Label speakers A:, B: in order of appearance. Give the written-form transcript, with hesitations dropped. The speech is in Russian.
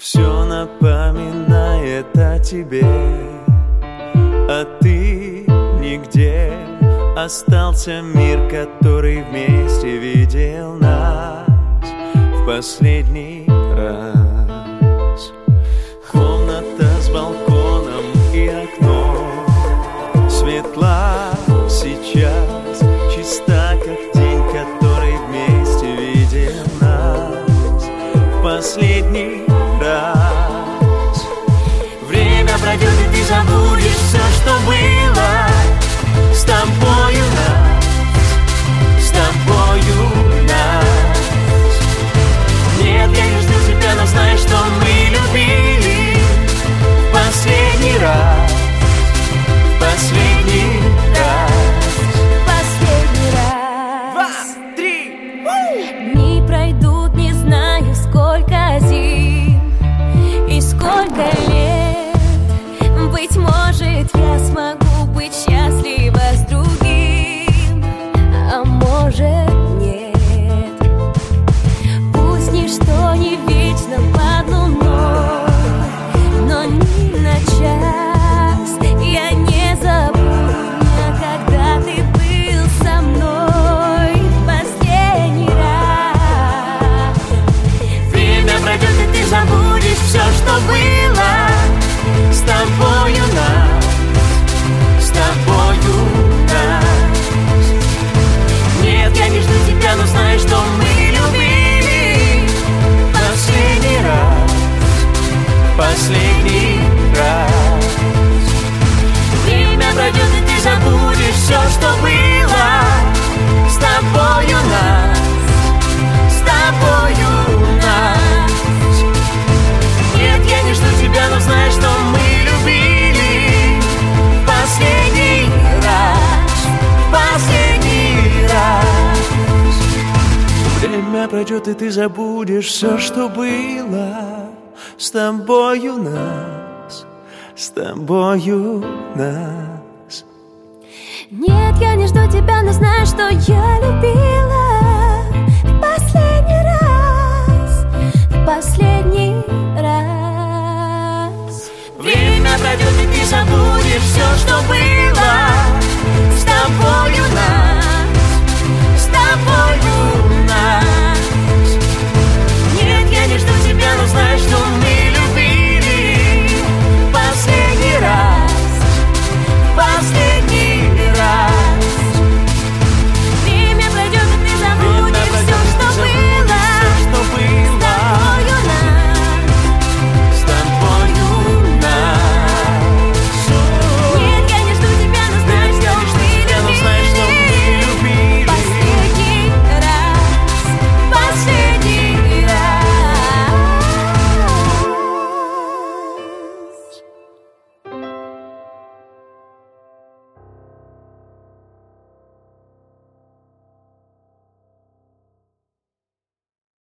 A: Все напоминает о тебе, а ты нигде. Остался мир, который вместе видел нас в последний раз. Комната с балконом и окном светла сейчас, чиста, как день, который вместе видел нас в последний раз.
B: Время пройдет, и ты забудешь все, что было с тобою нас, с тобою нас. Нет, я не жду тебя, но знай, что мы любили в последний раз, в последний раз,
C: последний раз.
B: 2, 3.
C: Дни пройдут, не знаю, сколько зим и сколько лет. Быть может, я смогу быть счастлива с другим, а может, нет. Пусть ничто не вечно под луной, но ни на час я не забуду, когда ты был со мной в последний раз.
B: Время пройдет, и ты забудешь все, что было с тобою нас, с тобою нас. Нет, я не жду тебя, но знай, что мы любили в последний раз, в последний раз. Время пройдет, и ты забудешь все, что было с тобою нас, с тобою нас. Нет, я не жду тебя, но знай, что мы любили в последний раз, в последний раз.
A: Время пройдет, и ты забудешь все, что было с тобою нас, с тобою нас.
C: Нет, я не жду тебя, но знаю, что я любила в последний раз, в последний раз.
B: Время пройдет, и ты забудешь все, что было